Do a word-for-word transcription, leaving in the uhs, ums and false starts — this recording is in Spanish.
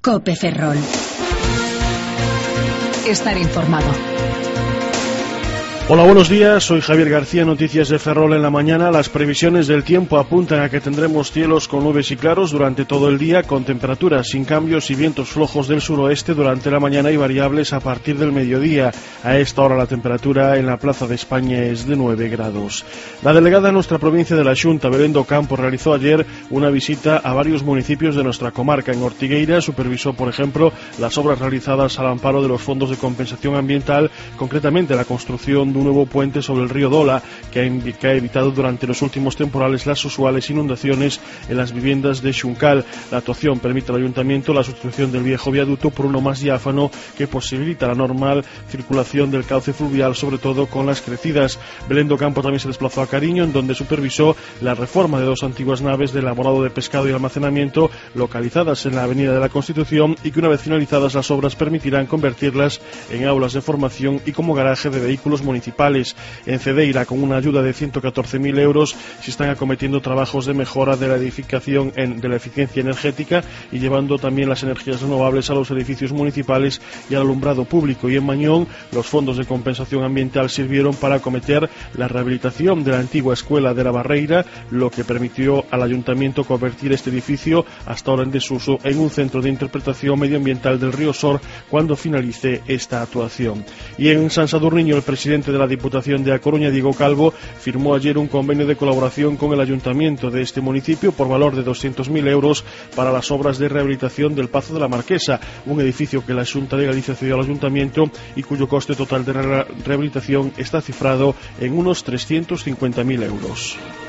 COPE Ferrol. Estar informado. Hola, buenos días, soy Javier García, noticias de Ferrol en la mañana. Las previsiones del tiempo apuntan a que tendremos cielos con nubes y claros durante todo el día, con temperaturas sin cambios y vientos flojos del suroeste durante la mañana y variables a partir del mediodía. A esta hora la temperatura en la Plaza de España es de nueve grados. La delegada de nuestra provincia de la Xunta, Belén do Campo, realizó ayer una visita a varios municipios de nuestra comarca. En Ortigueira supervisó, por ejemplo, las obras realizadas al amparo de los fondos de compensación ambiental, concretamente la construcción un nuevo puente sobre el río Dola, que ha, que ha evitado durante los últimos temporales las usuales inundaciones en las viviendas de Xuncal. La actuación permite al ayuntamiento la sustitución del viejo viaducto por uno más diáfano que posibilita la normal circulación del cauce fluvial, sobre todo con las crecidas. Belén do Campo también se desplazó a Cariño, en donde supervisó la reforma de dos antiguas naves de elaborado de pescado y almacenamiento localizadas en la avenida de la Constitución, y que una vez finalizadas las obras permitirán convertirlas en aulas de formación y como garaje de vehículos municipales. En Cedeira, con una ayuda de ciento catorce mil euros, se están acometiendo trabajos de mejora de la edificación en, de la eficiencia energética y llevando también las energías renovables a los edificios municipales y al alumbrado público. Y en Mañón, los fondos de compensación ambiental sirvieron para acometer la rehabilitación de la antigua escuela de la Barreira, lo que permitió al ayuntamiento convertir este edificio, hasta ahora en desuso, en un centro de interpretación medioambiental del río Sor cuando finalice esta actuación. Y en San Sadurniño, el presidente de la Diputación de A Coruña, Diego Calvo, firmó ayer un convenio de colaboración con el ayuntamiento de este municipio por valor de doscientos mil euros para las obras de rehabilitación del Pazo de la Marquesa, un edificio que la Xunta de Galicia cedió al ayuntamiento y cuyo coste total de re rehabilitación está cifrado en unos trescientos cincuenta mil euros.